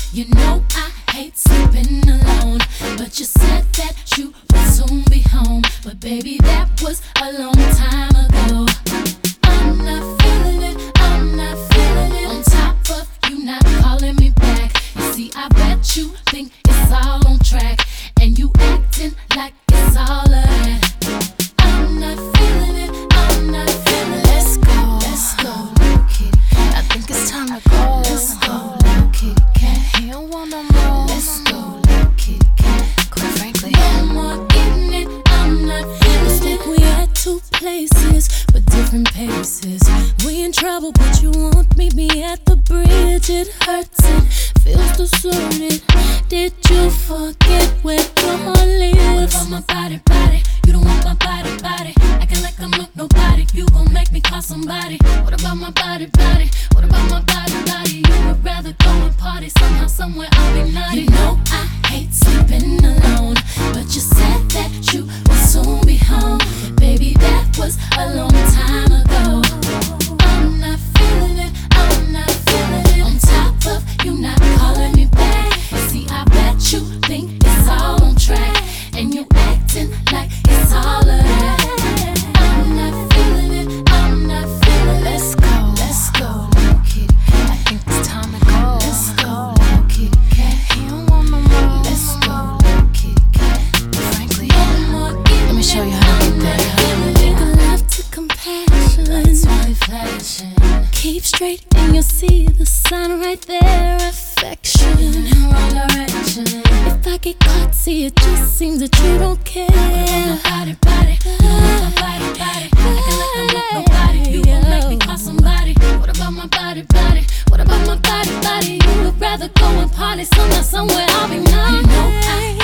You know I hate sleeping alone, but you said that you would soon be home. But baby, that was a long time ago. I'm not feeling it, I'm not feeling it. On top of you not calling me back. You see, I bet you think it's all on track, and you acting like it's all of that. I'm not feeling it, I'm not feeling it. Let's go, little kitty cat. I think it's time to go. Let's go, little kitty cat. He don't want no more. Let's go, little kitty cat. Quite frankly, no more getting it, I'm not feeling it. It's like we at two places, but different paces. We in trouble, but you won't meet me at the bridge. It hurts, it feels deserted. Did you forget where your heart lives? What about my body, body? You don't want my body, body. Acting like I'm not nobody. You gon' make me call somebody. What about my body, body? What about my body, body? You would rather go and party somehow, somewhere I'll be naughty. You know I hate sleeping alone, but you said that you would soon be home. Baby, that was a long time ago. I'm not feeling it, I'm not feeling it. On top of you not calling me back. See, I bet you think it's all on track, and you acting like it's all of that. I'm not feeling it, I'm not feeling it. let's go, little kitty cat. I think it's time to go. Let's go, little kitty cat. He don't want no more. Let's go, little kitty cat. Frankly, let me show you how to get there. Make a love to compassion. Lights really flashing. Keep straight and you'll see the sign right there. Affection. Wrong direction. If I get caught, see it just seems that you don't care. My body, body. You want my body, body. Acting like I'm not nobody. You gon' make me call somebody. What about my body, body? What about my body, body? You would rather go and party somehow, somewhere I'll be naughty. You know I